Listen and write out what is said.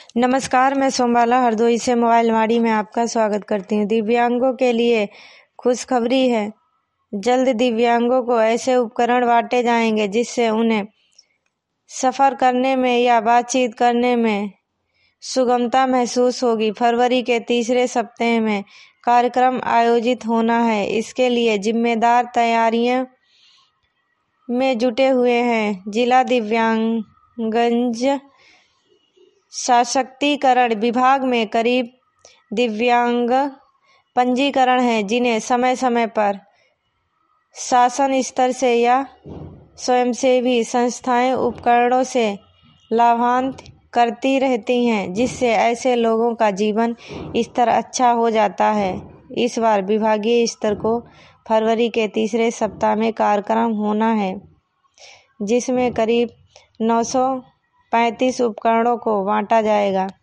नमस्कार, मैं सोमबाला हरदोई से मोबाइल वाड़ी में आपका स्वागत करती हूँ। दिव्यांगों के लिए खुशखबरी है। जल्द दिव्यांगों को ऐसे उपकरण बांटे जाएंगे जिससे उन्हें सफ़र करने में या बातचीत करने में सुगमता महसूस होगी। फरवरी के तीसरे सप्ताह में कार्यक्रम आयोजित होना है। इसके लिए जिम्मेदार तैयारियों में जुटे हुए हैं। जिला दिव्यांगजन सशक्तिकरण विभाग में करीब दिव्यांग पंजीकरण हैं, जिन्हें समय समय पर शासन स्तर से या स्वयंसेवी संस्थाएं उपकरणों से लाभान्वित करती रहती हैं, जिससे ऐसे लोगों का जीवन स्तर अच्छा हो जाता है। इस बार विभागीय स्तर को फरवरी के तीसरे सप्ताह में कार्यक्रम होना है, जिसमें करीब 935 उपकरणों को बांटा जाएगा।